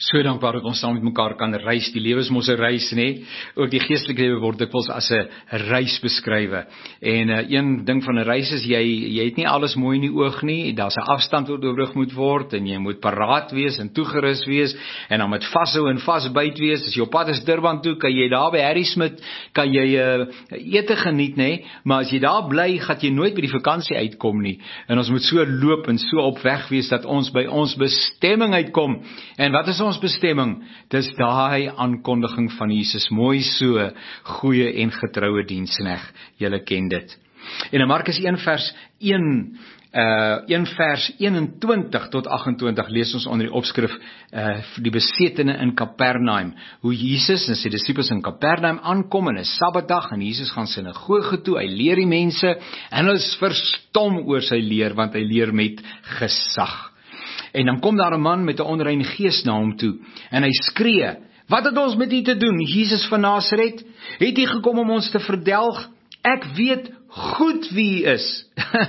So dankbaar dat ons saam met mekaar kan reis. Die lewe is mos 'n reis, nê? Ook die geestelike lewe word dikwels as 'n reis beskrywe. En een ding van 'n reis is jy het nie alles mooi in die oog nie. Daar's 'n afstand wat oorbrug moet word en jy moet paraat wees en toegerus wees en dan met vashou en vasbyt wees. As jy op pad is Durban toe, kan jy daar by Harry Smith kan jy ete geniet, nê? Maar as jy daar bly, gaan jy nooit by die vakansie uitkom nie. En ons moet so loop en so op weg wees dat ons by ons bestemming uitkom. En wat is ons bestemming? Dis daai aankondiging van Jesus, mooi so, goeie en getroue diensknegt, julle ken dit. En in Markus 1 vers 21 tot 28 lees ons onder die opskrif die besetene in Kapernaum, hoe Jesus en sy disippels in Kapernaum aankom in 'n Sabbatdag en Jesus gaan sinagoge toe, hy leer die mense en hulle is verstom oor sy leer want hy leer met gesag. En dan kom daar 'n man met 'n onreine gees na hom toe en hy skree: "Wat het ons met u te doen, Jesus van Nasaret? Het u gekom om ons te verdelg? Ek weet goed wie u is."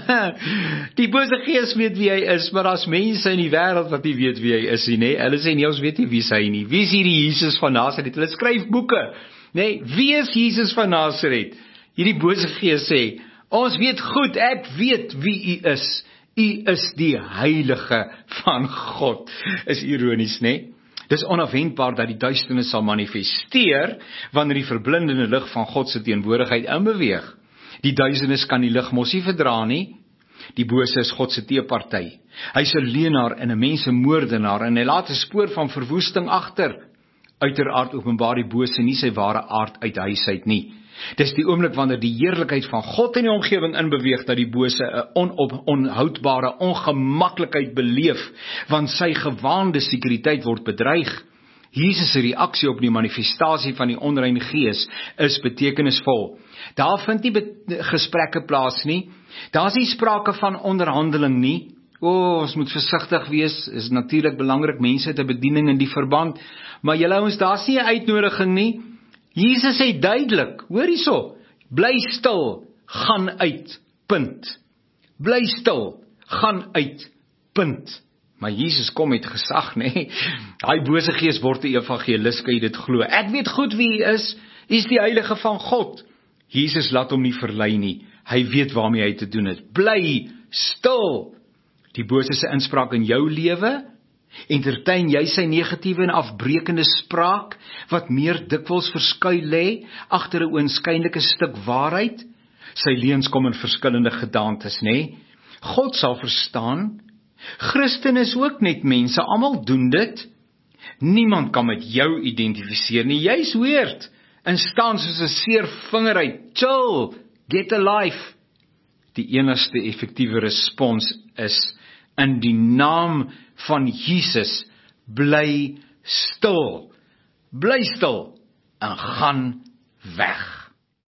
Die bose gees weet wie hy is, maar daar's mense in die wêreld wat nie weet wie hy is nie, nê? Hulle sê nie, ons weet nie wie hy nie. Wie is hierdie Jesus van Nasaret? Hulle skryf boeke, nê? Wie is Jesus van Nasaret? Hierdie bose gees sê: "Ons weet goed, ek weet wie u is. U is die heilige van God." Is ironies, né? Dis onafwendbaar dat die duisternis sal manifesteer wanneer die verblindende lig van God se teenwoordigheid inbeweeg. Die duisternis kan die lig mos nie verdra nie. Die bose is God se teeparty. Hy's 'n leienaar en 'n mensemoordenaar en hy laat 'n spoor van verwoesting agter. Uiteraard openbaar die bose nie sy ware aard uit huis uit nie. Dis die oomblik wanneer die heerlikheid van God in die omgewing inbeweeg dat die bose 'n onhoudbare ongemaklikheid beleef, want sy gewaande sekuriteit word bedreig. Jesus se reaksie op die manifestasie van die onreine gees is betekenisvol. Daar vind nie gesprekke plaas nie. Daar's nie sprake van onderhandeling nie. Ons moet versigtig wees, is natuurlik belangrik, mense het 'n bediening in die verband, maar julle ouens, daar's nie 'n uitnodiging nie. Jesus sê duidelik, hoor hierso, bly stil, gaan uit, punt. Bly stil, gaan uit, punt. Maar Jesus kom met gesag, nê? Daai bose gees word 'n evangelis, kan jy dit glo? Ek weet goed wie hy is, hy is die heilige van God. Jesus laat hom nie verlei nie, hy weet waarmee hy te doen het. Bly stil. Die bose se inspraak in jou lewe, entertain jy sy negatiewe en afbreekende spraak, wat meer dikwels verskuil lê agter 'n oënskynlike stuk waarheid? Sy leuns kom in verskillende gedaantes, nê? God sal verstaan. Christen is ook net mense, almal doen dit. Niemand kan met jou identifiseer nie, jy's weird, en staan soos 'n seer vinger uit. Chill, get a life. Die enigste effektiewe respons is, in die naam van Jesus, bly stil en gaan weg.